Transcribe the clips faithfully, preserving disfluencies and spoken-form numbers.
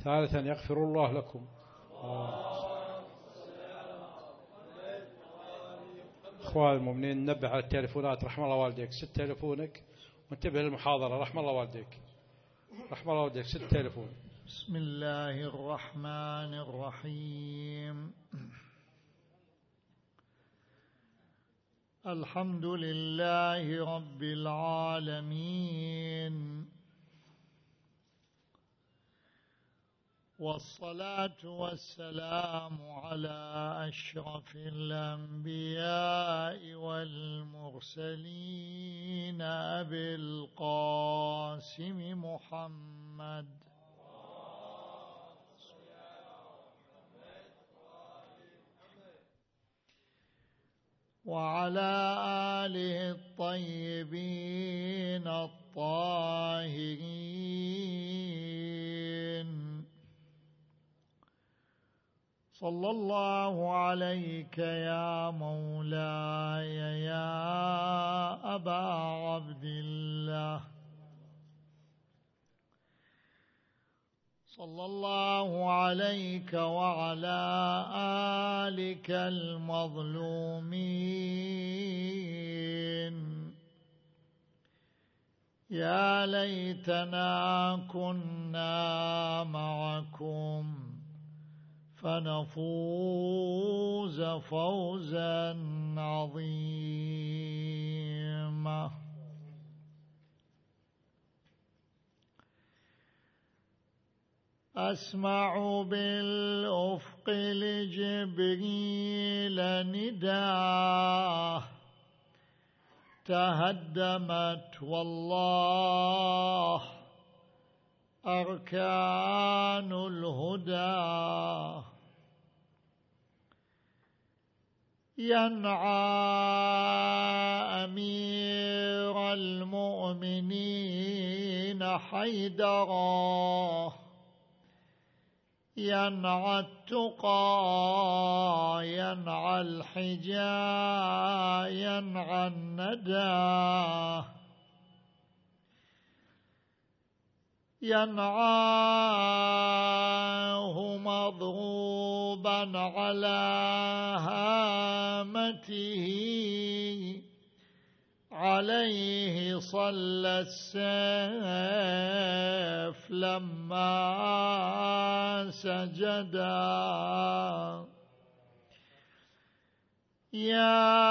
ثالثا يغفر الله لكم. أخوان المؤمنين نبه على التليفونات، رحم الله والديك، ست تليفونك وانتبه للمحاضرة، رحم الله والديك، رحم الله والديك، ست تليفون. بسم الله الرحمن الرحيم. الحمد لله رب العالمين، والصلاة والسلام على أشرف الأنبياء والمرسلين أبي القاسم محمد وعلى آله الطيبين الطاهرين. صلى الله عليك يا مولاي يا أبا عبد الله، صلى الله عليك وعلى آلك المظلومين. يا ليتنا كنا معكم فنفوز فوزا عظيما. أسمع بالأفق لجبريل نداه، تهدمت والله أركان الهدى. ينعى أمير المؤمنين حيدرا، ينعى التقى، ينعى الحجا، ينعى الندى، ينعاه مضروبا على هامته، عليه صلى السيف لما سجدا. يا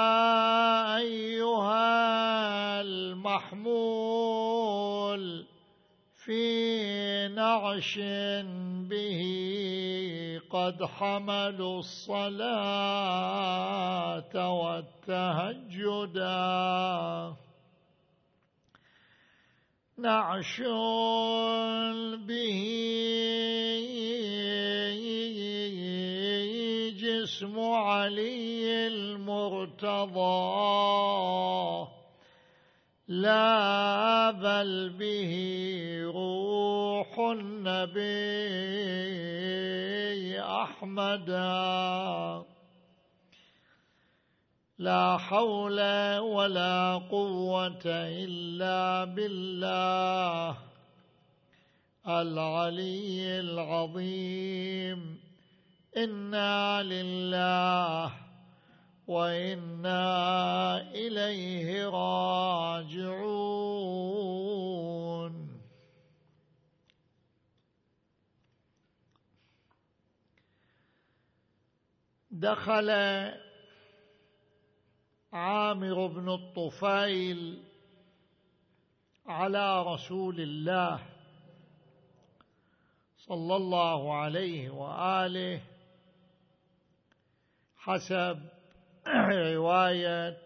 أيها المحمول في نعش به قد حملوا الصلاة والتهجدا، نعش به جسم علي المرتضى، لا بل به روح النبي أحمدا. لا حول ولا قوة إلا بالله العلي العظيم. إنا لله وإنا إليه راجعون. دخل عامر بن الطفيل على رسول الله صلى الله عليه وآله حسب رواية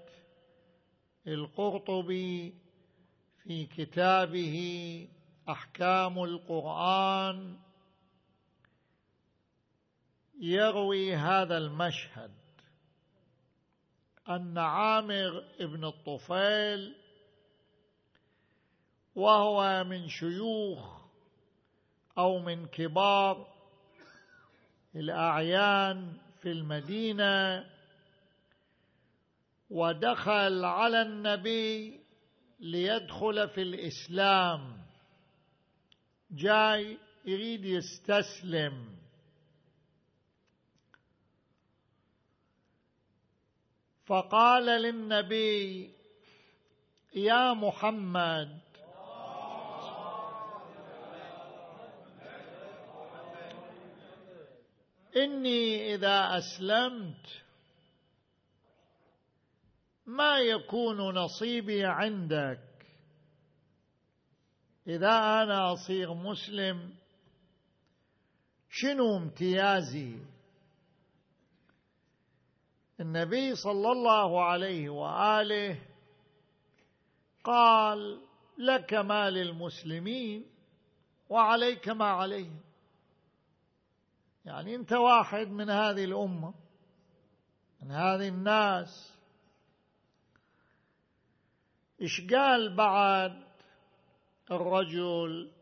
القرطبي في كتابه أحكام القرآن، يروي هذا المشهد أن عامر بن الطفيل وهو من شيوخ أو من كبار الأعيان في المدينة، ودخل على النبي ليدخل في الإسلام، جاي يريد يستسلم. فقال للنبي: يا محمد، إني إذا أسلمت ما يكون نصيبي عندك. إذا أنا أصير مسلم شنو امتيازي؟ النبي صلى الله عليه وآله قال: لك ما للمسلمين وعليك ما عليهم. يعني أنت واحد من هذه الأمة، من هذه الناس. إيش قال بعد الرجل؟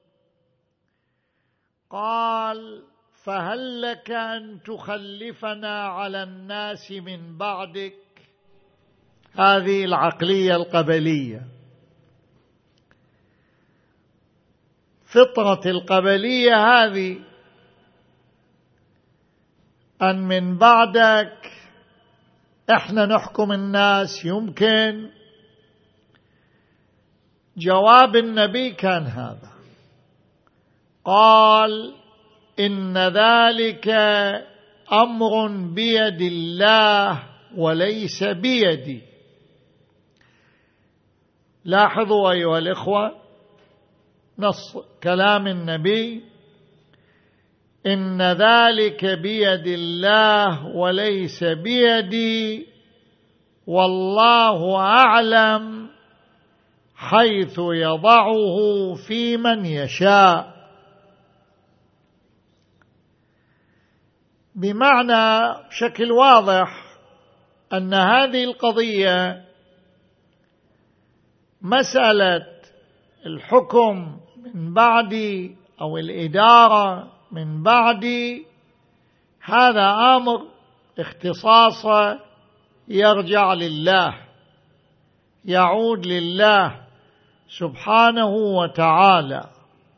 قال: فهل لك أن تخلفنا على الناس من بعدك؟ هذه العقلية القبلية، فطرة القبلية هذه، أن من بعدك إحنا نحكم الناس. يمكن؟ جواب النبي كان هذا. قال: إن ذلك أمر بيد الله وليس بيدي. لاحظوا أيها الإخوة نص كلام النبي: إن ذلك بيد الله وليس بيدي، والله أعلم حيث يضعه في من يشاء. بمعنى بشكل واضح أن هذه القضية مسألة الحكم من بعدي أو الإدارة من بعدي، هذا أمر اختصاصه يرجع لله، يعود لله سبحانه وتعالى.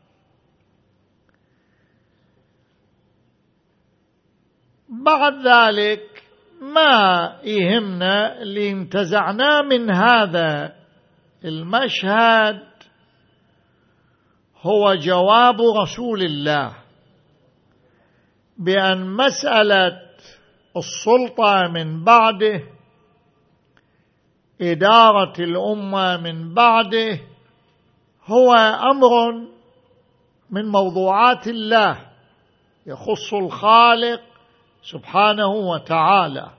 بعد ذلك ما يهمنا اللي انتزعناه من هذا المشهد هو جواب رسول الله بأن مسألة السلطة من بعده، إدارة الأمة من بعده، هو أمر من موضوعات الله يخص الخالق سبحانه وتعالى.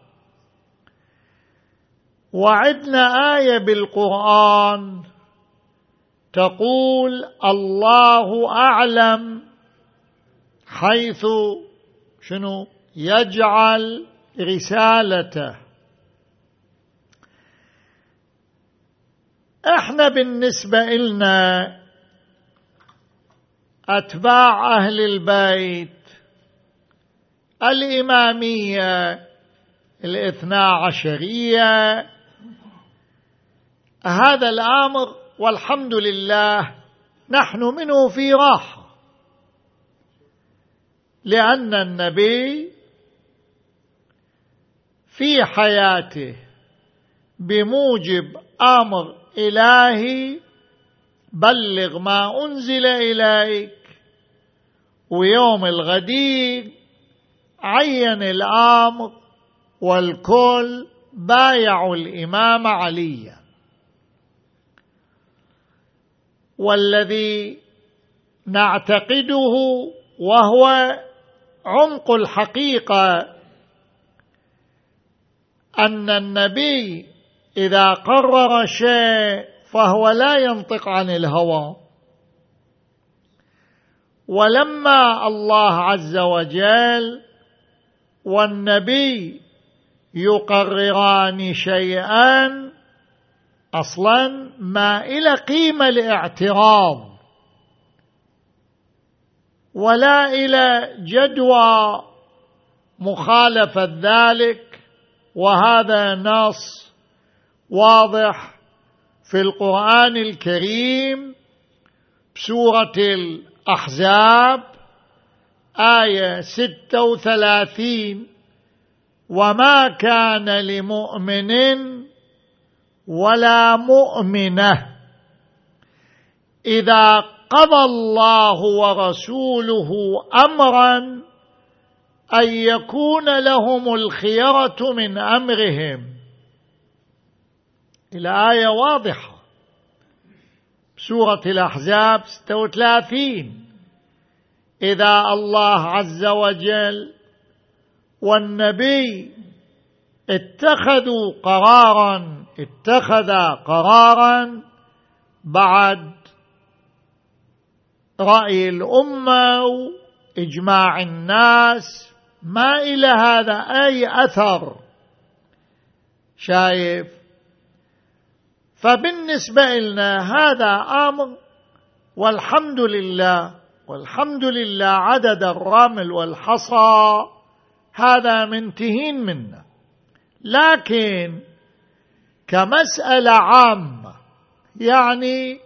وعدنا آية بالقرآن تقول: الله أعلم حيث شنو يجعل رسالته. احنا بالنسبة لنا أتباع أهل البيت، الإمامية، الاثنا عشرية، هذا الأمر والحمد لله نحن منه في راحة، لأن النبي في حياته بموجب أمر إلهي بلغ ما أنزل إليك، ويوم الغدير عين الأمر والكل بايعوا الإمام عليا. والذي نعتقده وهو عمق الحقيقة أن النبي إذا قرر شيء فهو لا ينطق عن الهوى. ولما الله عز وجل والنبي يقرران شيئا أصلا ما إلى قيمة الاعتراض ولا إلى جدوى مخالفة ذلك. وهذا نص واضح في القرآن الكريم بسورة الأحزاب آية ستة وثلاثين: وما كان لمؤمن ولا مؤمنة إذا قضى الله ورسوله أمرا أن يكون لهم الخيرة من أمرهم. الآية واضحة، سورة الأحزاب ستة وثلاثين: إذا الله عز وجل والنبي اتخذوا قرارا اتخذ قرارا بعد رأي الأمة وإجماع الناس، ما إلى هذا أي أثر. شايف؟ فبالنسبة لنا هذا أمر، والحمد لله والحمد لله عدد الرمل والحصى هذا منتهين منه. لكن كمسألة عامة، يعني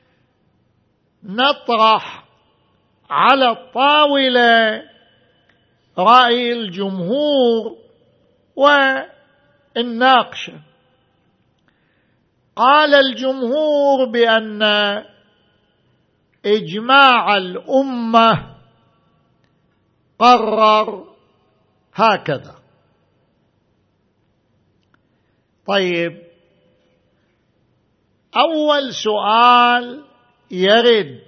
نطرح على الطاولة رأي الجمهور والناقشة. قال الجمهور بأن إجماع الأمة قرر هكذا. طيب، أول سؤال يرد: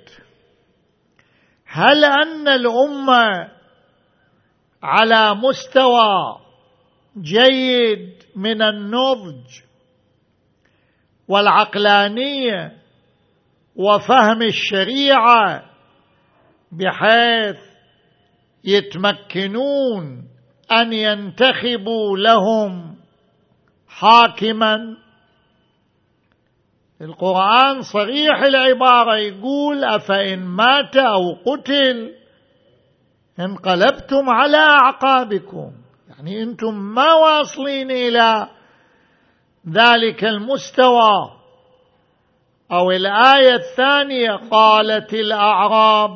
هل أن الأمة على مستوى جيد من النضج والعقلانية وفهم الشريعة بحيث يتمكنون أن ينتخبوا لهم حاكما؟ القرآن صريح العبارة، يقول: أفإن مات أو قتل انقلبتم على أعقابكم. يعني أنتم ما واصلين إلى ذلك المستوى. أو الآية الثانية: قالت الأعراب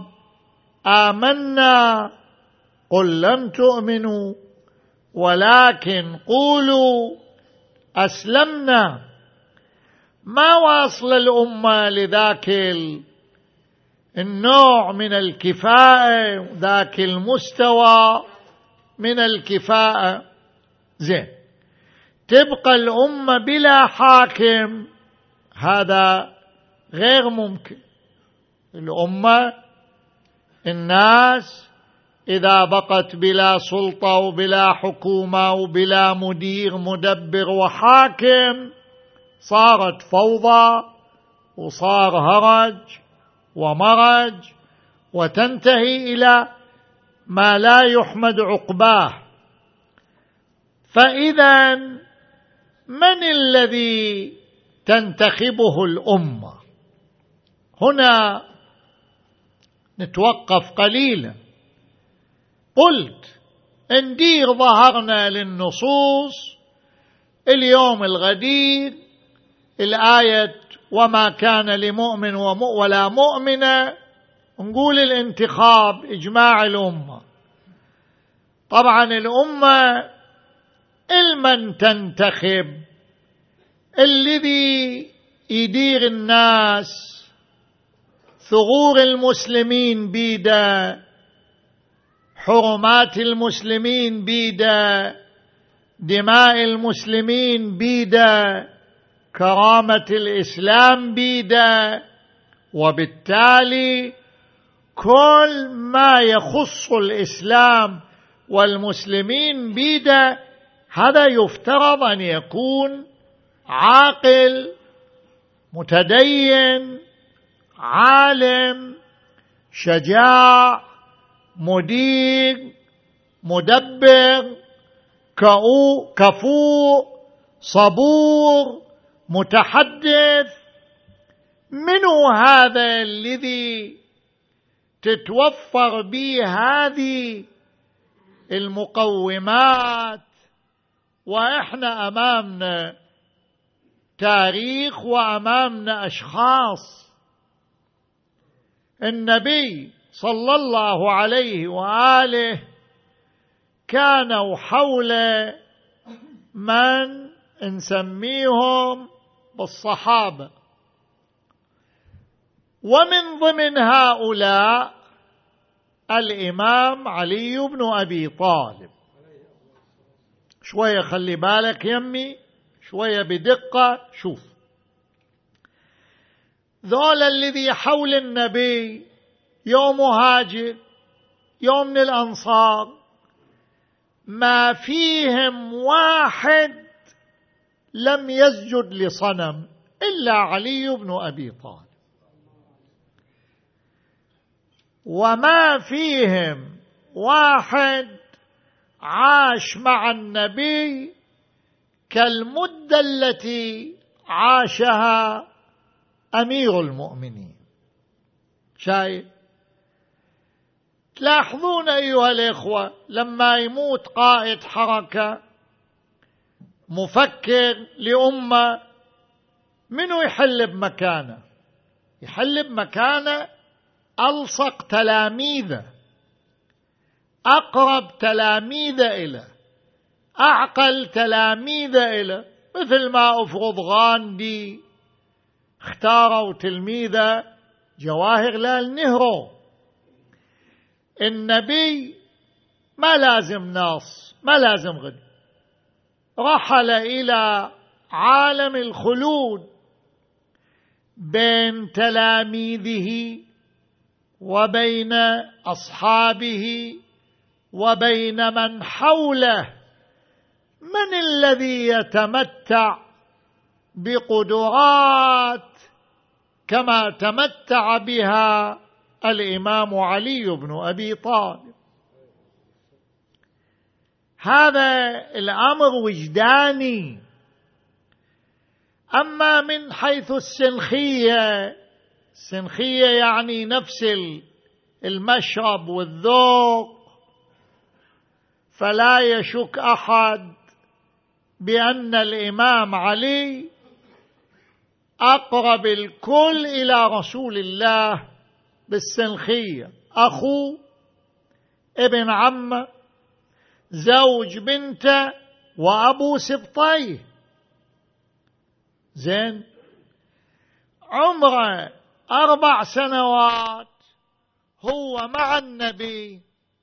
آمنا قل لم تؤمنوا ولكن قولوا أسلمنا. ما واصل الأمة لذاك النوع من الكفاءة، ذاك المستوى من الكفاءة. زين، تبقى الأمة بلا حاكم، هذا غير ممكن. الأمة، الناس إذا بقت بلا سلطة وبلا حكومة وبلا مدير مدبر وحاكم صارت فوضى وصار هرج ومرج، وتنتهي إلى ما لا يحمد عقباه. فإذا من الذي تنتخبه الأمة؟ هنا نتوقف قليلا. قلت ندير ظهرنا للنصوص اليوم الغدير، الآية وما كان لمؤمن ولا مؤمنة، نقول الانتخاب إجماع الأمة. طبعا الأمة المن تنتخب؟ الذي يدير الناس، ثغور المسلمين بيده، حرمات المسلمين بيده، دماء المسلمين بيده، كرامة الإسلام بيده، وبالتالي كل ما يخص الإسلام والمسلمين بيده. هذا يفترض أن يكون عاقل متدين عالم شجاع مدير مدبر كفو صبور متحدث. منو هذا الذي تتوفر به هذه المقومات؟ وإحنا أمامنا تاريخ وأمامنا أشخاص. النبي صلى الله عليه وآله كانوا حول من نسميهم بالصحابة، ومن ضمن هؤلاء الإمام علي بن أبي طالب. شوية خلي بالك يمي، شوية بدقة. شوف، ذول الذي حول النبي يوم هاجر، يوم من الأنصار، ما فيهم واحد لم يسجد لصنم إلا علي بن أبي طالب، وما فيهم واحد عاش مع النبي كالمدة التي عاشها أمير المؤمنين. شايف؟ تلاحظون أيها الإخوة، لما يموت قائد حركة مفكر لأمة، منو يحل بمكانه؟ يحل بمكانه ألصق تلاميذه، أقرب تلاميذه إليه، أعقل تلاميذه إليه، مثل ما أفرض غاندي اختاروا تلميذه جواهر لال نهرو. النبي ما لازم ناص، ما لازم غد، رحل إلى عالم الخلود بين تلاميذه وبين أصحابه وبين من حوله. من الذي يتمتع بقدرات كما تمتع بها الإمام علي بن أبي طالب؟ هذا الأمر وجداني. أما من حيث السنخية، السنخية يعني نفس المشرب والذوق، فلا يشك أحد بأن الإمام علي أقرب الكل إلى رسول الله بالسنخية، أخو، ابن عمه، زوج بنته، وأبو سبطيه. زين، عمره أربع سنوات هو مع النبي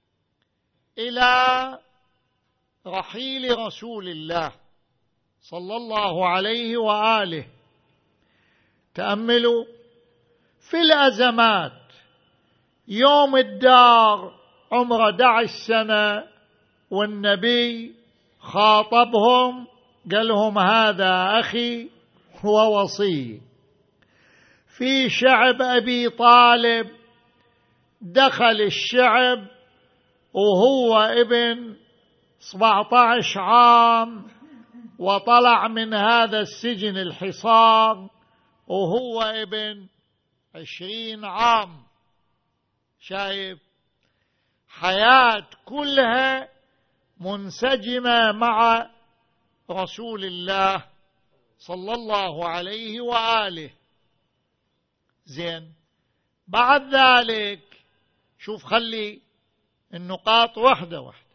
إلى رحيل رسول الله صلى الله عليه وآله. تأملوا في الأزمات، يوم الدار عمره أحد عشر سنة والنبي خاطبهم قال لهم هذا أخي ووصي. في شعب أبي طالب دخل الشعب وهو ابن سبعة عشر عام، وطلع من هذا السجن الحصار وهو ابن عشرين عام. شايف؟ حياة كلها منسجمة مع رسول الله صلى الله عليه وآله. زين، بعد ذلك شوف، خلي النقاط واحدة واحدة.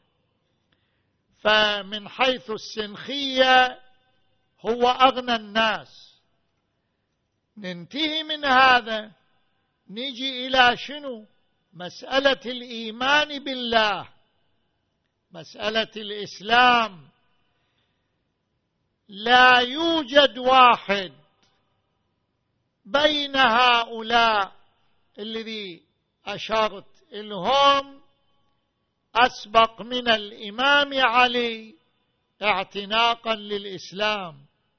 فمن حيث السنخية هو أغنى الناس. ننتهي من هذا نيجي إلى شنو؟ مسألة الإيمان بالله، مسألة الإسلام. لا يوجد واحد بين هؤلاء الذي أشرت لهم أسبق من الإمام علي اعتناقا للإسلام.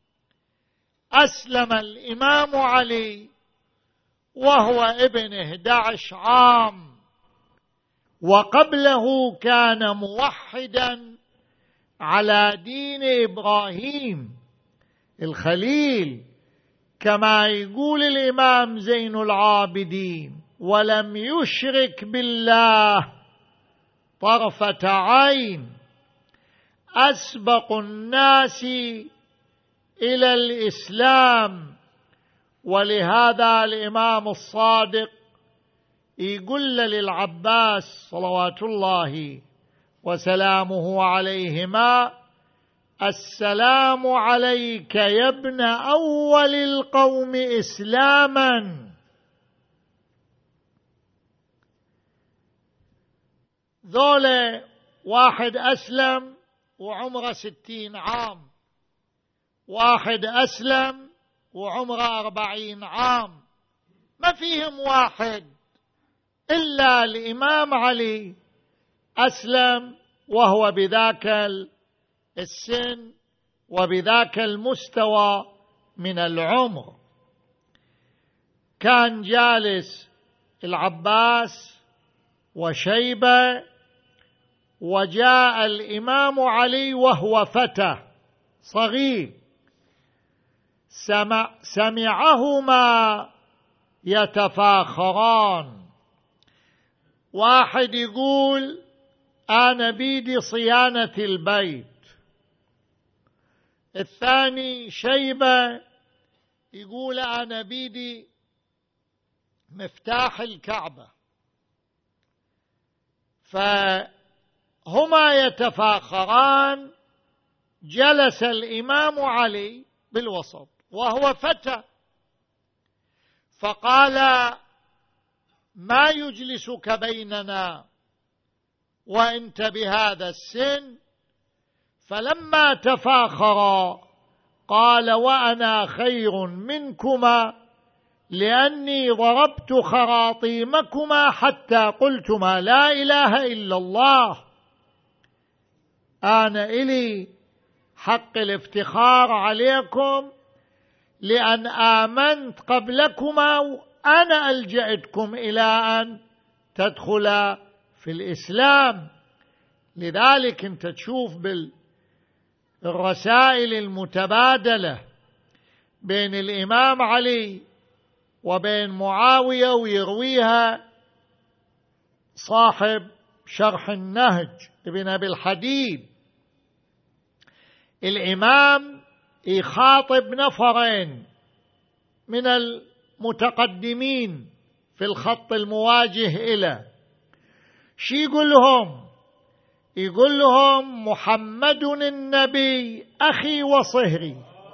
أسلم الإمام علي وهو ابن أحد عشر عام، وقبله كان موحدا على دين إبراهيم الخليل، كما يقول الإمام زين العابدين: ولم يشرك بالله طرفة عين. أسبق الناس إلى الإسلام. ولهذا الإمام الصادق يقول للعباس صلوات الله وسلامه عليهما: السلام عليك يا ابن أول القوم إسلاما. ذولا واحد أسلم وعمره ستين عام، واحد أسلم وعمره أربعين عام، ما فيهم واحد إلا الإمام علي أسلم وهو بذاك السن وبذاك المستوى من العمر. كان جالس العباس وشيبة، وجاء الإمام علي وهو فتى صغير، سمع سمعهما يتفاخران. واحد يقول: أنا بيدي صيانة البيت. الثاني شيبة يقول: أنا بيدي مفتاح الكعبة. فهما يتفاخران. جلس الإمام علي بالوسط وهو فتى، فقال: ما يجلسك بيننا وأنت بهذا السن؟ فلما تفاخرا قال: وأنا خير منكما، لأني ضربت خراطيمكما حتى قلتما لا إله إلا الله. أنا إلي حق الافتخار عليكم لأن آمنت قبلكما، وأنا ألجأتكم إلى أن تدخل في الإسلام. لذلك أنت تشوف بالرسائل المتبادلة بين الإمام علي وبين معاوية، ويرويها صاحب شرح النهج ابن أبي الحديد، الإمام يخاطب نفرين من المتقدمين في الخط المواجه إلى شي يقول لهم؟ يقول لهم: محمد النبي أخي وصهري.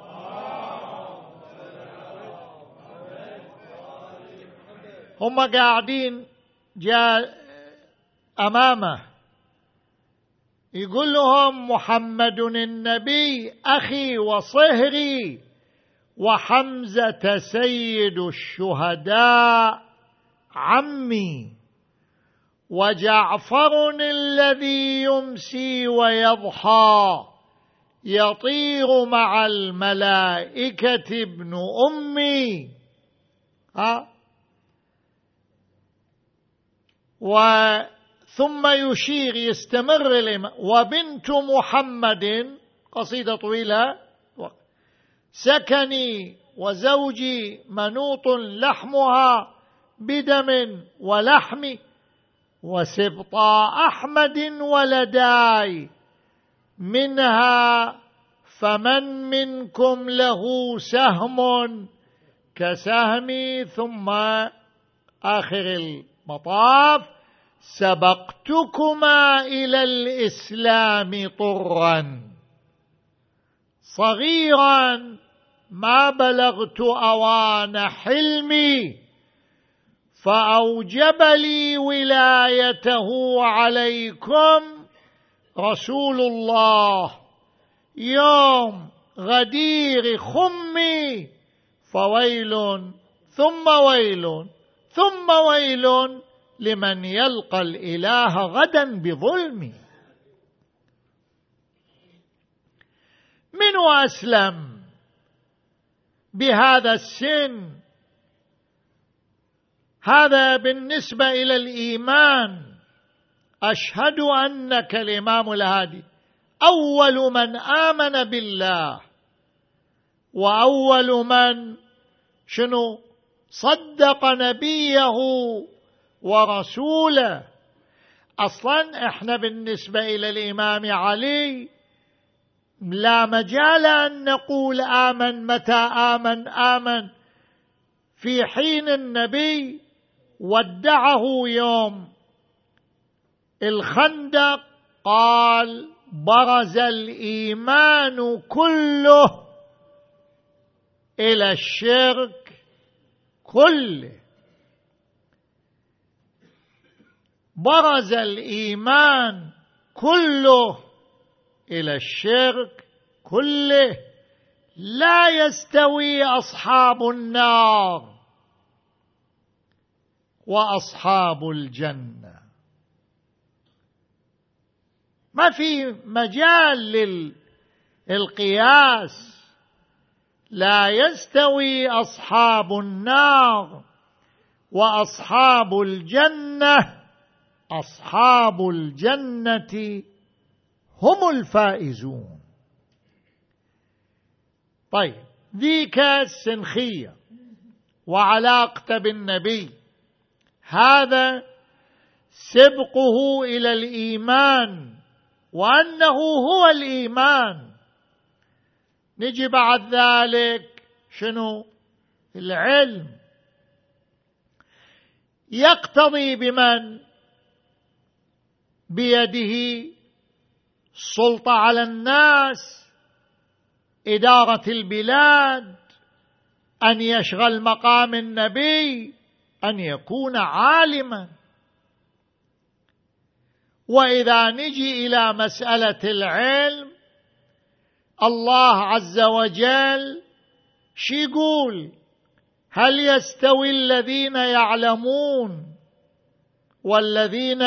هم قاعدين جاء أمامه، يقول لهم: محمد النبي أخي وصهري، وحمزة سيد الشهداء عمي، وجعفر الذي يمسي ويضحى يطير مع الملائكة ابن أمي. ها وثم يشير يستمر الإمام: وبنت محمد، قصيدة طويلة، سكني وزوجي منوط لحمها بدم ولحم، وسبطا أحمد ولداي منها، فمن منكم له سهم كسهمي. ثم آخر المطاف: سبقتكما إلى الإسلام طرا صغيرا، ما بلغت أوان حلمي، فأوجب لي ولايته عليكم رسول الله يوم غدير خمي، فويل ثم ويل ثم ويل لمن يلقى الإله غدا بظلم. من أسلم بهذا السن؟ هذا بالنسبة إلى الإيمان. أشهد أنك الإمام الهادي أول من آمن بالله، وأول من شنو صدق نبيه ورسوله. أصلا إحنا بالنسبة إلى الإمام علي لا مجال أن نقول آمن. متى آمن؟ آمن في حين النبي ودعه يوم الخندق قال برز الإيمان كله إلى الشرك كله، برز الإيمان كله إلى الشرك كله، لا يستوي أصحاب النار وأصحاب الجنة. ما في مجال للقياس، لا يستوي أصحاب النار وأصحاب الجنة، أصحاب الجنة هم الفائزون. طيب ذيك السنخية وعلاقته بالنبي، هذا سبقه إلى الإيمان وأنه هو الإيمان. نجي بعد ذلك شنو؟ العلم. يقتضي بمن بيده السلطة على الناس، إدارة البلاد، أن يشغل مقام النبي، أن يكون عالما. وإذا نجي إلى مسألة العلم، الله عز وجل شو يقول؟ هل يستوي الذين يعلمون والذين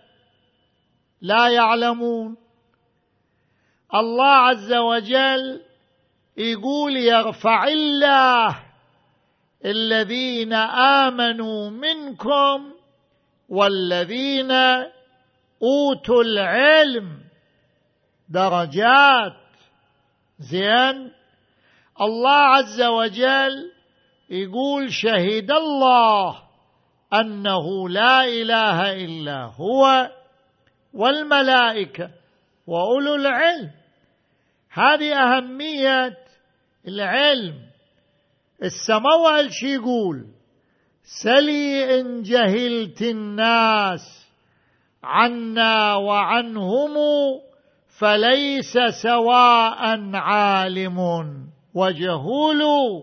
لا يعلمون؟ الله عز وجل يقول يرفع الله الذين آمنوا منكم والذين أوتوا العلم درجات. زين، الله عز وجل يقول شهد الله أنه لا إله إلا هو والملائكة وأولو العلم. هذه أهمية العلم. السماوات شي يقول؟ سلي إن جهلت الناس عنا وعنهم فليس سواء عالم وجهول.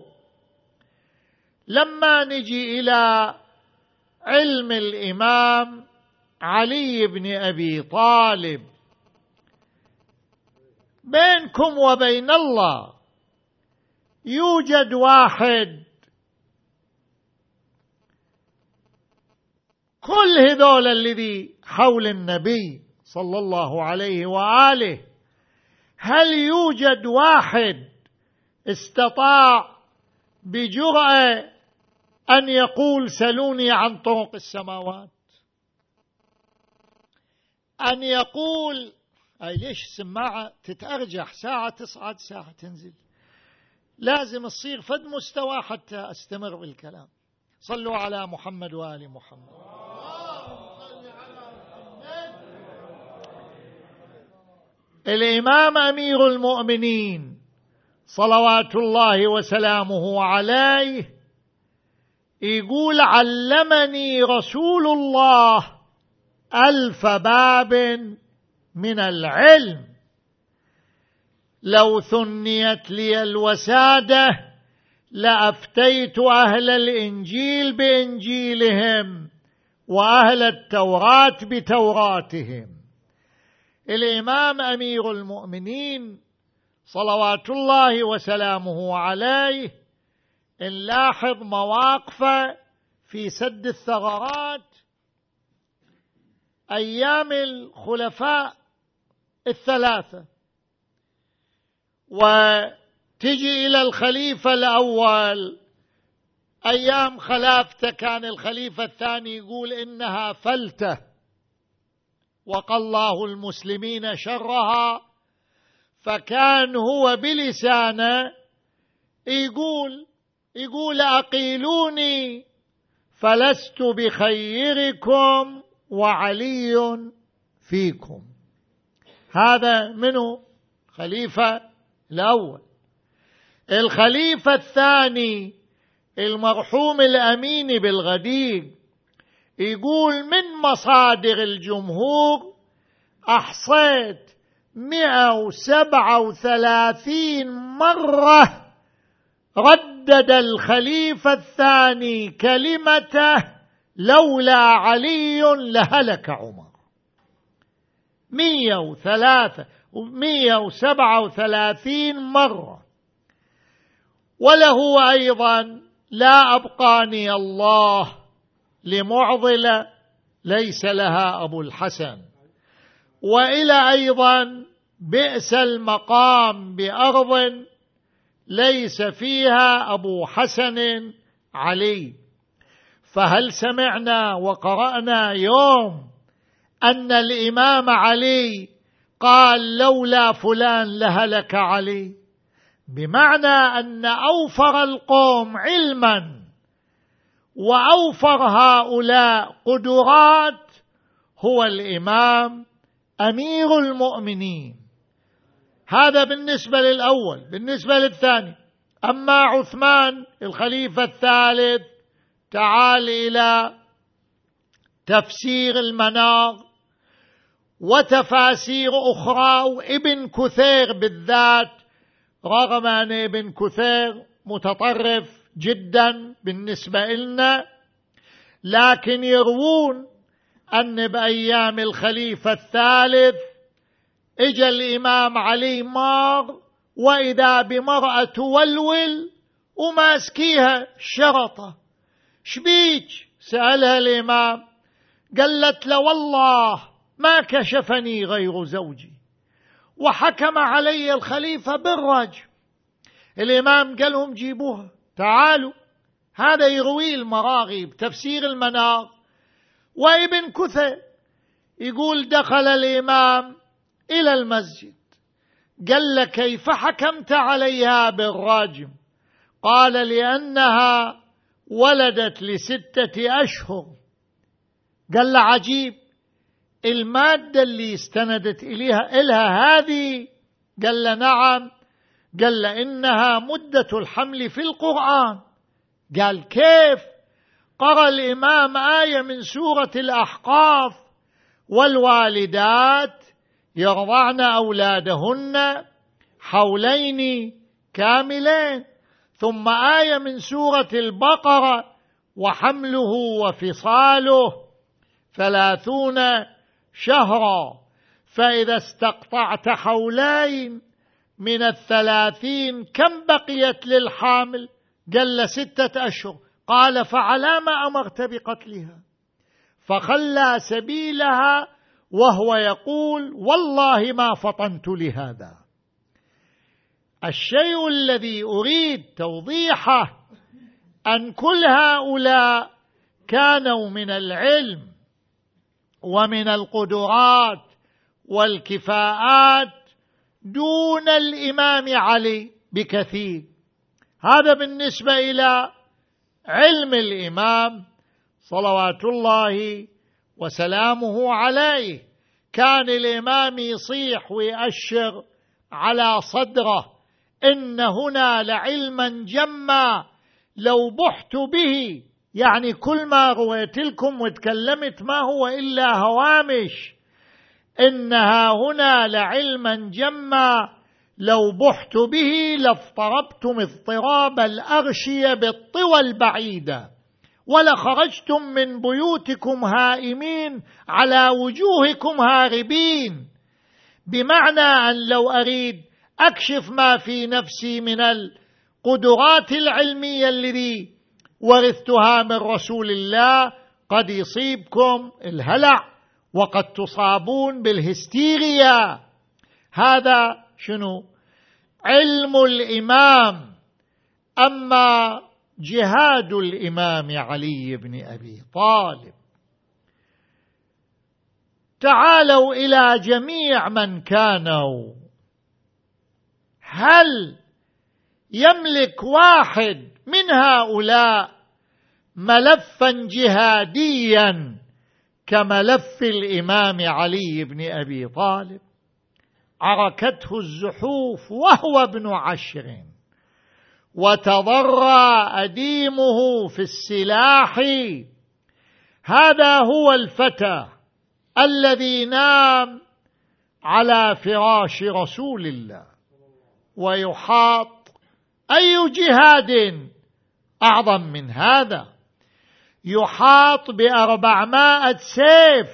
لما نجي إلى علم الإمام علي بن أبي طالب، بينكم وبين الله يوجد واحد كل هذول الذي حول النبي صلى الله عليه وآله، هل يوجد واحد استطاع بجرأة أن يقول سلوني عن طرق السماوات؟ أن يقول أي ليش السماعة تتأرجح، ساعة تصعد ساعة تنزل، لازم تصير فد مستوى حتى أستمر بالكلام. صلوا على محمد وآل محمد. الإمام أمير المؤمنين صلوات الله وسلامه عليه يقول علمني رسول الله ألف باب من العلم، لو ثنيت لي الوسادة لأفتيت أهل الإنجيل بإنجيلهم وأهل التوراة بتوراتهم. الإمام أمير المؤمنين صلوات الله وسلامه عليه نلاحظ مواقفه في سد الثغرات أيام الخلفاء الثلاثة، وتجي إلى الخليفة الأول أيام خلافته كان الخليفة الثاني يقول إنها فلتة وقى الله المسلمين شرها، فكان هو بلسانه يقول يقول أقيلوني فلست بخيركم وعلي فيكم. هذا منه خليفة الأول. الخليفة الثاني المرحوم الأمين بالغدير يقول من مصادر الجمهور أحصيت مئة وسبعة وثلاثين مرة ردد الخليفة الثاني كلمته لولا علي لهلك عمر. مئة وثلاثة ومئة وسبعة وثلاثين مرة. وله أيضا لا أبقاني الله لمعضلة ليس لها أبو الحسن، وإلى أيضا بئس المقام بأرض ليس فيها أبو حسن علي. فهل سمعنا وقرأنا يوم أن الإمام علي قال لولا فلان لهلك علي؟ بمعنى أن أوفر القوم علما وأوفر هؤلاء قدرات هو الإمام أمير المؤمنين. هذا بالنسبة للأول. بالنسبة للثاني، أما عثمان الخليفة الثالث، تعال إلى تفسير المنار وتفاسير أخرى، وابن كثير بالذات، رغم أن ابن كثير متطرف جدا بالنسبة لنا، لكن يروون أن بأيام الخليفة الثالث اجى الإمام علي مار وإذا بمرأة تولول وماسكيها شرطة. شبيك؟ سألها الإمام، قالت له والله ما كشفني غير زوجي، وحكم علي الخليفة بالرجم. الإمام قال لهم جيبوها تعالوا. هذا يروي المراغي بتفسير المنار. وابن كثير يقول دخل الإمام إلى المسجد قال له كيف حكمت عليها بالرجم؟ قال لأنها ولدت لستة أشهر. قال له عجيب، المادة اللي استندت إليها إلها هذه؟ قال له نعم. قال له إنها مدة الحمل في القرآن. قال كيف؟ قرأ الإمام آية من سورة الأحقاف: والوالدات يرضعن أولادهن حولين كاملين. ثم آية من سورة البقرة: وحمله وفصاله ثلاثون شهرا. فإذا استقطعت حولين من الثلاثين كم بقيت للحامل؟ قال له ستة أشهر. قال فعلى ما أمرت بقتلها؟ فخلى سبيلها وهو يقول والله ما فطنت لهذا. الشيء الذي أريد توضيحه أن كل هؤلاء كانوا من العلم ومن القدرات والكفاءات دون الإمام علي بكثير. هذا بالنسبة إلى علم الإمام صلوات الله وسلامه عليه. كان الإمام يصيح ويأشر على صدره إن هنا لعلما جما لو بحت به، يعني كل ما رويت لكم وتكلمت ما هو إلا هوامش. إنها هنا لعلما جما لو بحت به لاضطربتم اضطراب الأغشية بالطوى البعيدة ولخرجتم من بيوتكم هائمين على وجوهكم هاربين. بمعنى أن لو أريد أكشف ما في نفسي من القدرات العلمية التي ورثتها من رسول الله قد يصيبكم الهلع وقد تصابون بالهستيريا. هذا شنو؟ علم الإمام. أما جهاد الإمام علي بن أبي طالب، تعالوا إلى جميع من كانوا، هل يملك واحد من هؤلاء ملفا جهاديا كملف الإمام علي بن أبي طالب؟ عركته الزحوف وهو ابن عشر، وتضرى أديمه في السلاح. هذا هو الفتى الذي نام على فراش رسول الله، ويحاط أي جهاد أعظم من هذا؟ يحاط بأربعمائة سيف،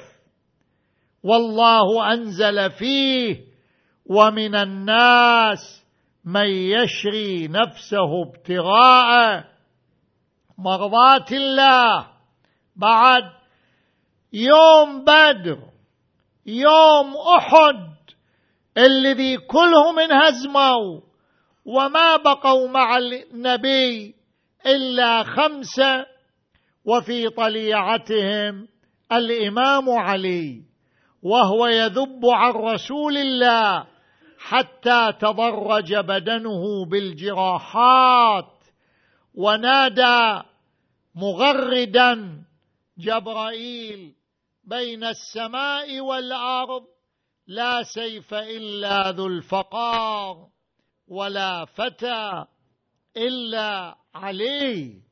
والله أنزل فيه: ومن الناس من يشري نفسه ابتغاء مرضات الله. بعد يوم بدر، يوم أحد الذي كلهم انهزموا وما بقوا مع النبي إلا خمسة، وفي طليعتهم الإمام علي، وهو يذب عن رسول الله حتى تضرج بدنه بالجراحات، ونادى مغردا جبرائيل بين السماء والأرض: لا سيف إلا ذو الفقار، ولا فتى إلا علي.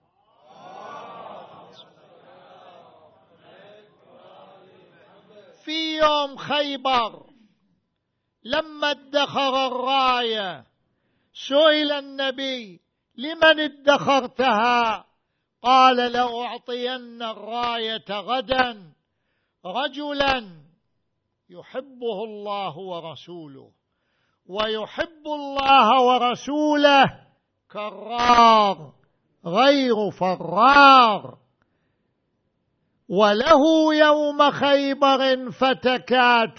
في يوم خيبر لما ادخر الراية سئل النبي: لمن ادخرتها؟ قال: لأعطين الراية غدا رجلا يحبه الله ورسوله، ويحب الله ورسوله كرار غير فرار، وله يوم خيبر فتكات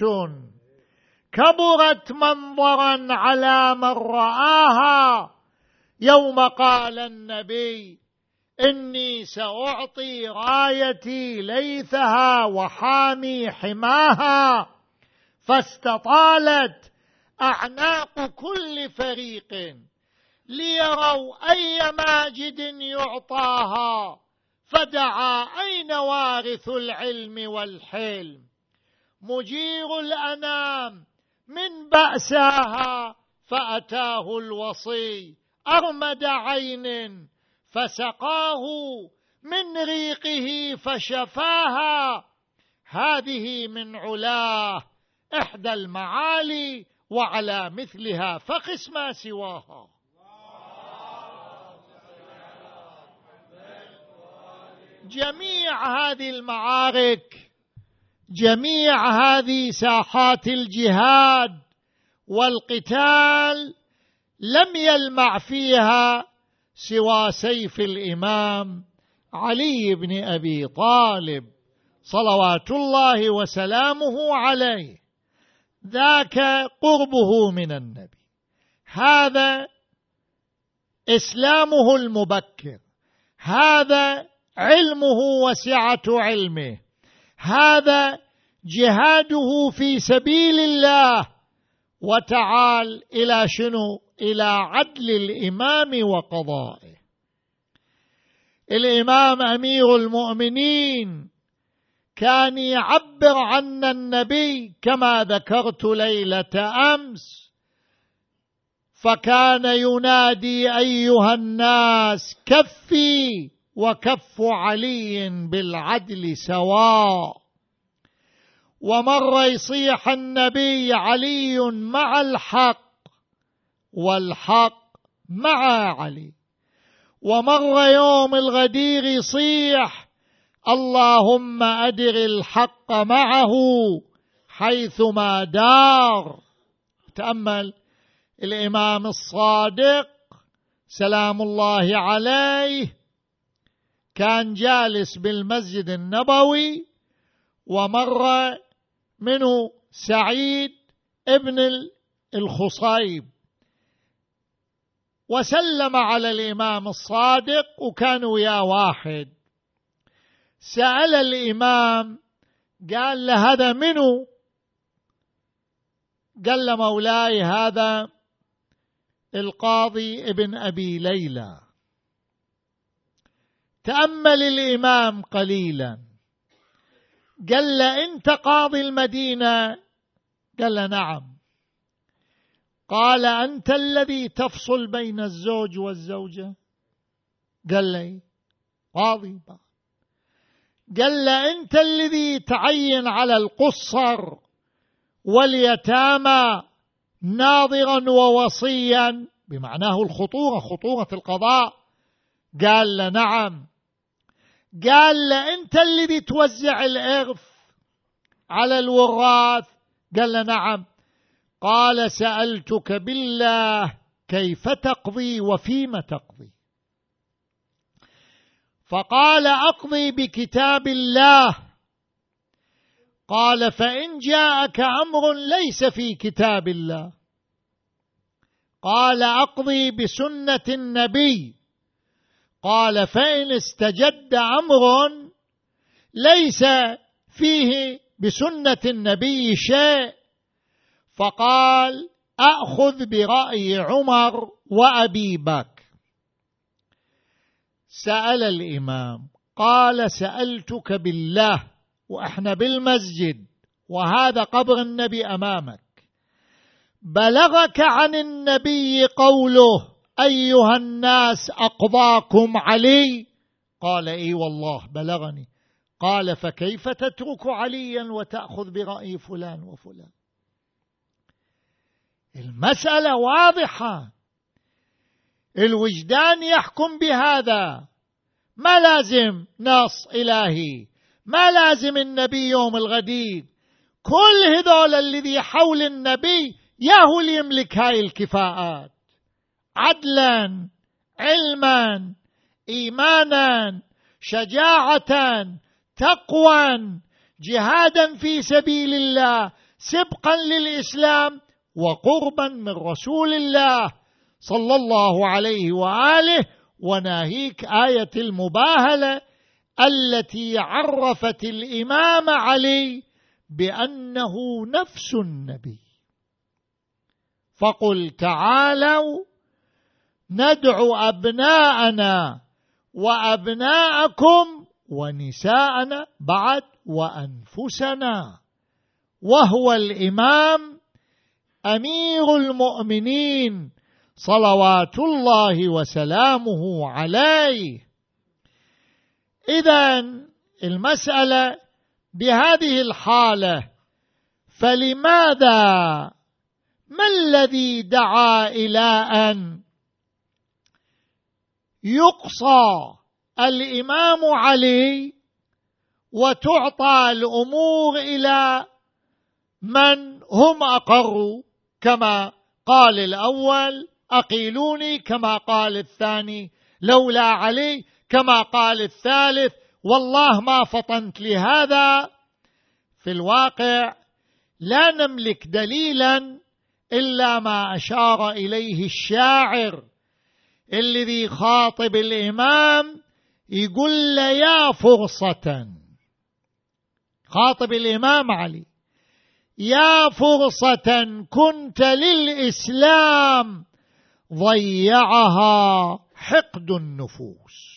كبرت منظرا على من رآها، يوم قال النبي: إني سأعطي رايتي ليثها وحامي حماها، فاستطالت أعناق كل فريق ليروا أي ماجد يعطاها، فدعا: أين وارث العلم والحلم مجير الأنام من بأساها؟ فأتاه الوصي أرمد عين فسقاه من ريقه فشفاها، هذه من علاه إحدى المعالي، وعلى مثلها فقس ما سواها. جميع هذه المعارك، جميع هذه ساحات الجهاد والقتال لم يلمع فيها سوى سيف الإمام علي بن أبي طالب صلوات الله وسلامه عليه. ذاك قربه من النبي، هذا إسلامه المبكر، هذا علمه وسعة علمه، هذا جهاده في سبيل الله. وتعال إلى شنو؟ إلى عدل الإمام وقضائه. الإمام أمير المؤمنين كان يعبر عن النبي كما ذكرت ليلة أمس، فكان ينادي: أيها الناس كفي وكف علي بالعدل سواء. ومر يصيح النبي: علي مع الحق والحق مع علي. ومر يوم الغدير يصيح: اللهم أدر الحق معه حيثما دار. تأمل الإمام الصادق سلام الله عليه كان جالس بالمسجد النبوي، ومر منه سعيد ابن الخصيب وسلم على الإمام الصادق، وكانوا يا واحد. سأل الإمام قال له: هذا منه؟ قال له: مولاي هذا القاضي ابن أبي ليلى. تأمل الإمام قليلا، قال له: أنت قاضي المدينة؟ قال له: نعم. قال: أنت الذي تفصل بين الزوج والزوجة؟ قال لي: قاضي. قال له أنت الذي تعين على القصر واليتامى ناظرا ووصيا، بمعناه الخطورة، خطورة القضاء. قال له نعم. قال له أنت الذي توزع الإرث على الوراث؟ قال له نعم. قال سألتك بالله كيف تقضي وفيما تقضي؟ فقال أقضي بكتاب الله. قال فإن جاءك أمر ليس في كتاب الله؟ قال أقضي بسنة النبي. قال فإن استجد أمر ليس فيه بسنة النبي شيء؟ فقال أخذ برأي عمر وأبي بكر. سأل الإمام قال سألتك بالله وإحنا بالمسجد وهذا قبر النبي أمامك، بلغك عن النبي قوله أيها الناس أقضاكم علي؟ قال إي والله بلغني. قال فكيف تترك عليا وتأخذ برأي فلان وفلان؟ المسألة واضحة، الوجدان يحكم بهذا، ما لازم نص إلهي، ما لازم النبي يوم الغدير. كل هذول الذي حول النبي ياهو اللي يملك هاي الكفاءات، عدلا، علما، إيمانا، شجاعة، تقوى، جهادا في سبيل الله، سبقا للإسلام وقربا من رسول الله صلى الله عليه وآله. وناهيك آية المباهلة التي عرفت الإمام علي بأنه نفس النبي. فقل تعالوا ندعو أبناءنا وأبناءكم ونساءنا بعد وأنفسنا، وهو الإمام أمير المؤمنين صلوات الله وسلامه عليه. إذن المسألة بهذه الحالة، فلماذا ما الذي دعا إلى أن يقصى الإمام علي وتعطى الأمور إلى من هم أقروا، كما قال الأول أقيلوني، كما قال الثاني لولا علي، كما قال الثالث والله ما فطنت لهذا؟ في الواقع لا نملك دليلا إلا ما أشار إليه الشاعر الذي خاطب الإمام، يقول له يا فرصة، خاطب الإمام علي، يا فرصة كنت للإسلام ضيعها حقد النفوس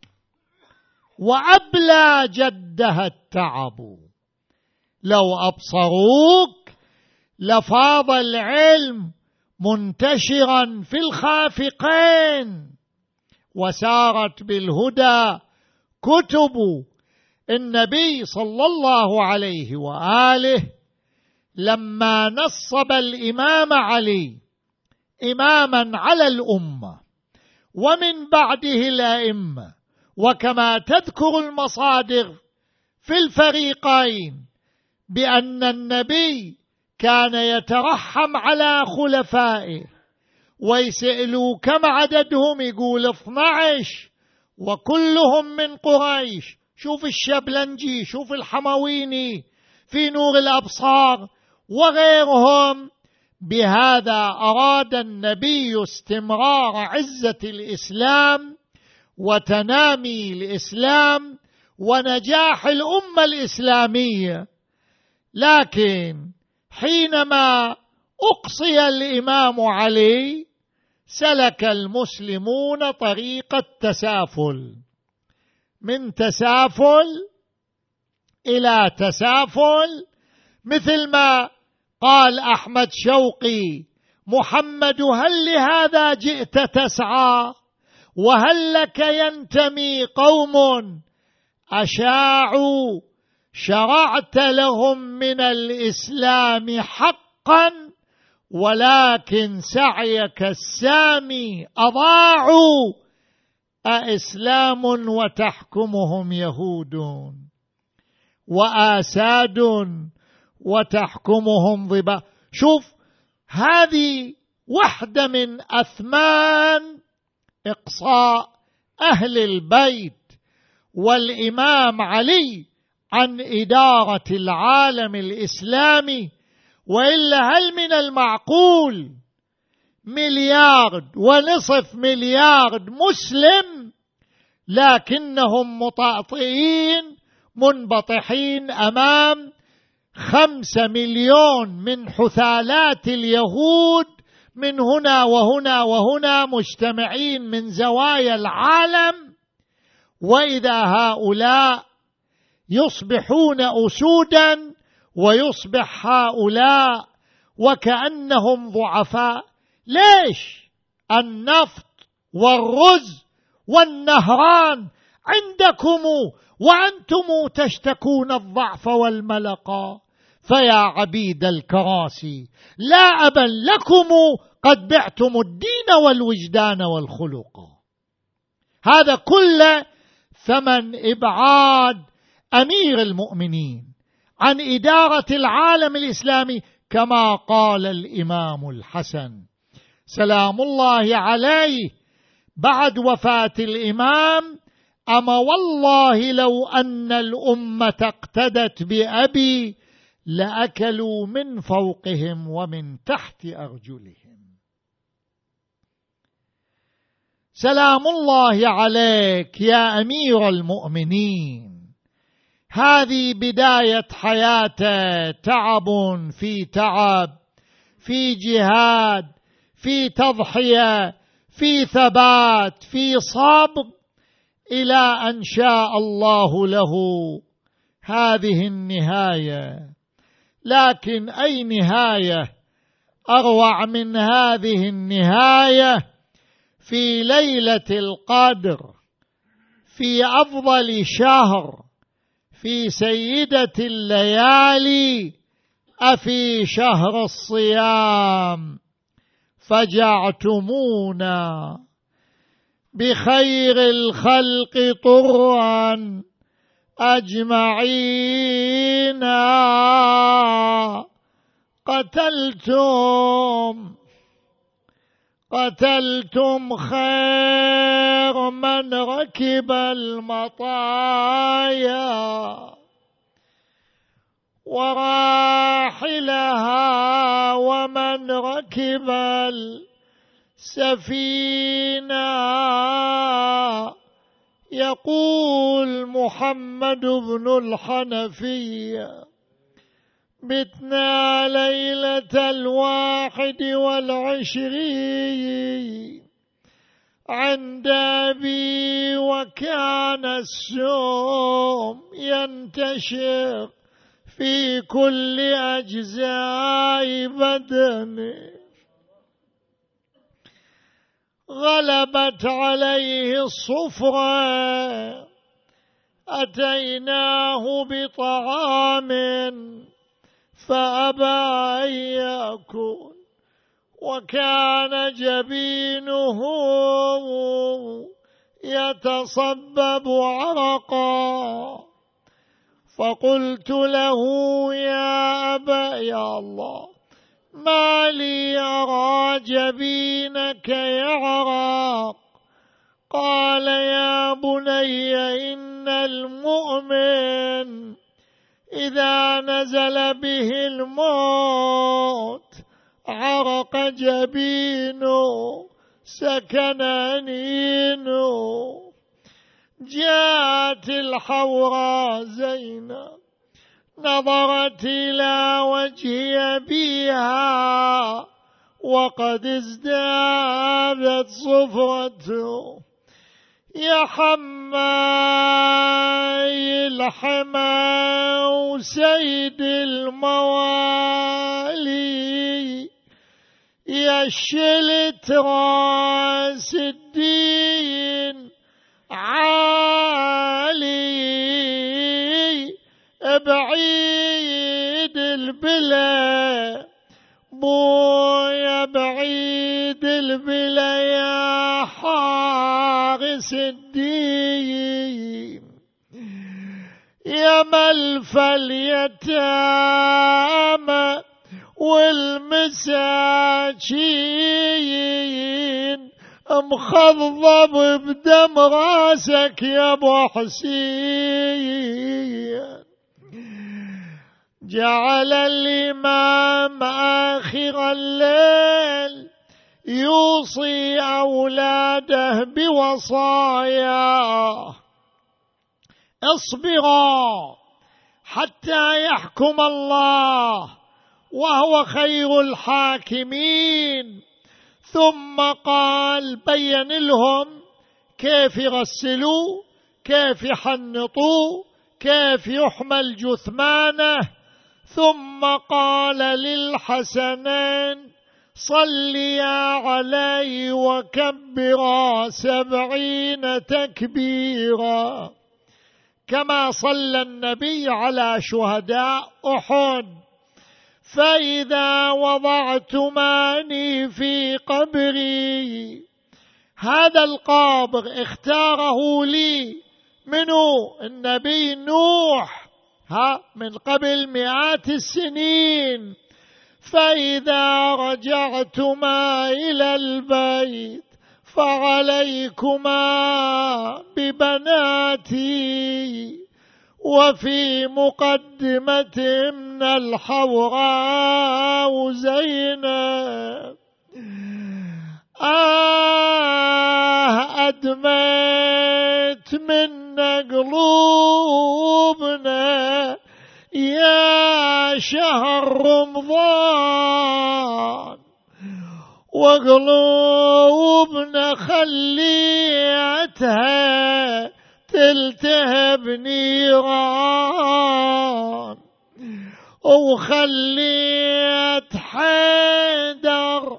وأبلى جدها التعب، لو أبصروك لفاض العلم منتشرا في الخافقين وسارت بالهدى كتب النبي صلى الله عليه وآله. لما نصب الإمام علي إماما على الأمة ومن بعده الأئمة، وكما تذكر المصادر في الفريقين بأن النبي كان يترحم على خلفائه ويسألوا كم عددهم، يقول اثنى عشر وكلهم من قريش. شوف الشبلنجي، شوف الحمويني في نور الأبصار وغيرهم. بهذا أراد النبي استمرار عزة الإسلام وتنامي الإسلام ونجاح الأمة الإسلامية. لكن حينما أقصي الإمام علي سلك المسلمون طريق التسافل، من تسافل إلى تسافل، مثل ما قال أحمد شوقي: محمد هل لهذا جئت تسعى وهل لك ينتمي قوم أشاعوا شرعت لهم من الإسلام حقا، ولكن سعيك السامي أضاعوا. أإسلام وتحكمهم يهود، وآساد وتحكمهم ضبا. شوف، هذه واحدة من أثمان إقصاء أهل البيت والإمام علي عن إدارة العالم الإسلامي. وإلا هل من المعقول مليارد ونصف مليارد مسلم لكنهم مطاطئين منبطحين أمام خمسة مليون من حثالات اليهود من هنا وهنا وهنا مجتمعين من زوايا العالم؟ وإذا هؤلاء يصبحون أسودا ويصبح هؤلاء وكأنهم ضعفاء. ليش؟ النفط والرز والنهران عندكم وأنتم تشتكون الضعف والملقى. فيا عبيد الكراسي، لا أبا لكم قد بعتم الدين والوجدان والخلق. هذا كله ثمن إبعاد أمير المؤمنين عن إدارة العالم الإسلامي، كما قال الإمام الحسن سلام الله عليه بعد وفاة الإمام: أما والله لو أن الأمة اقتدت بأبي لأكلوا من فوقهم ومن تحت أرجلهم. سلام الله عليك يا أمير المؤمنين. هذه بداية حياته، تعب في تعب، في جهاد، في تضحية، في ثبات، في صبر، إلى أن شاء الله له هذه النهاية. لكن أي نهاية أروع من هذه النهاية في ليلة القدر، في أفضل شهر، في سيدة الليالي، أفي شهر الصيام فجعتمونا بخير الخلق طرا أجمعين، قتلتم قتلتم خير من ركب المطايا وراحلها ومن ركب السفينة. يقول محمد بن الحنفية: بتنا ليلة الواحد والعشرين عند أبي، وكان السوم ينتشر في كل أجزاء بدنه. غلبت عليه الصفرة، أتيناه بطعام فأبى أن يأكل، وكان جبينه يتصبب عرقا. فقلت له: يا أبا، يا الله، ما لي أرى جبينك يعرق؟ قال: يا بني، إن المؤمن إذا نزل به الموت عرق جبينه سكن أنينه. جاءت الحوراء زينب، نظرت إلى وجه أبيها وقد ازدادت صفرته. يا حماي الحما وسيد الموالي، يا شلت راس الدين عالي، بعيد البلا، بويا بعيد البلا يا حارس الدين، يا ملف اليتامى والمساكين، مخضب بدم راسك يا ابو حسين. جعل الإمام آخر الليل يوصي أولاده بوصاياه: اصبرا حتى يحكم الله وهو خير الحاكمين. ثم قال بين لهم كيف يغسلوا، كيف يحنطوا، كيف يحمل جثمانه. ثم قال للحسنين: صليا علي وكبرا سبعين تكبيرا، كما صلى النبي على شهداء أحد. فإذا وضعتماني في قبري، هذا القبر اختاره لي منه النبي نوح ها من قبل مئات السنين. فإذا رجعتما إلى البيت فعليكما ببناتي، وفي مقدمة من الحوراء زينب. آه أدمت من قلوبنا يا شهر رمضان، وقلوبنا خليتها تلتهب نيران، وخليت حيدر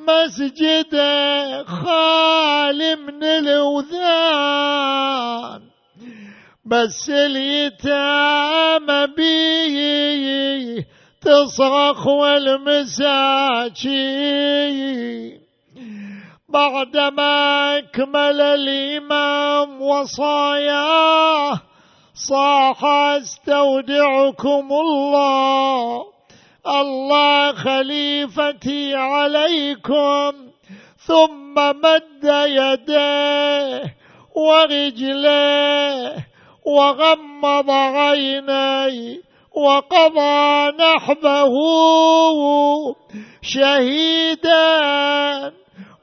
مسجده خالي من الأوذان. بس اليتامى بيه تصرخ والمساكين. بعدما أكمل الإمام وصاياه صاح: استودعكم الله، الله خليفتي عليكم. ثم مد يديه ورجليه وغمض عينيه وقضى نحبه شهيدا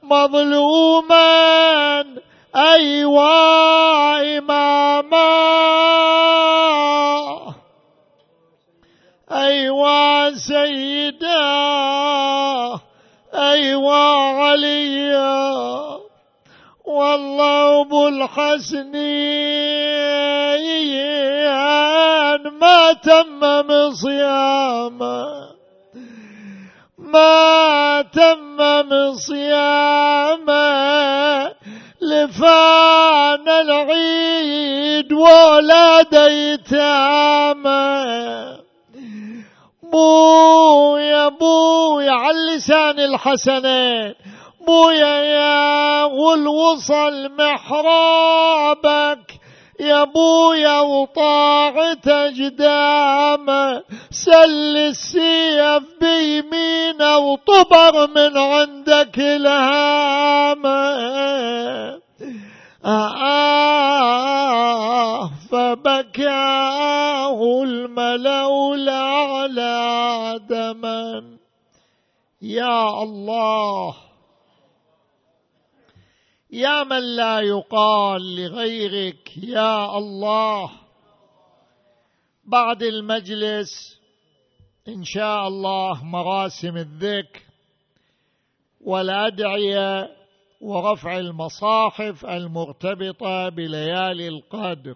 مظلوما. أيوا إماما، أيوا سيدا، أيوا عليا، والله أبو الحسنين ما تمم صيامه، ما تمم صيامه. لفان العيد ولاد يتامى. بويا بويا على لسان الحسنين: بويا يا غل وصل محرابك، يا بويا وطاعت أجدامه. سل السيف بيمينه وطبر من عندك الهامه. آه فبكاه الملأ الأعلى دما. يا الله، يا من لا يقال لغيرك يا الله. بعد المجلس إن شاء الله مراسم الذكر والأدعية ورفع المصاحف المرتبطة بليالي القدر.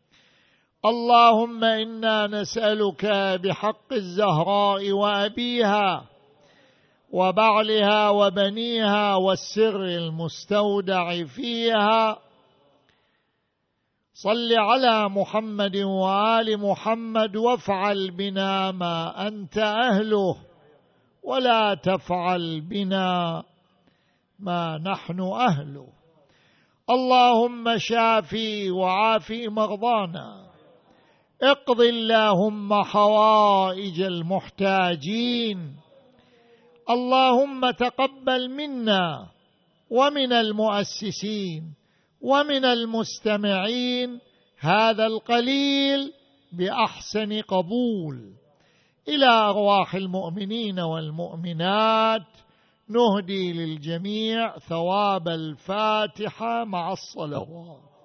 اللهم إنا نسألك بحق الزهراء وأبيها وبعلها وبنيها والسر المستودع فيها صل على محمد وآل محمد وافعل بنا ما أنت أهله ولا تفعل بنا ما نحن أهله. اللهم شافي وعافي مرضانا، اقض اللهم حوائج المحتاجين. اللهم تقبل منا ومن المؤسسين ومن المستمعين هذا القليل بأحسن قبول. إلى أرواح المؤمنين والمؤمنات نهدي للجميع ثواب الفاتحة مع الصلوات.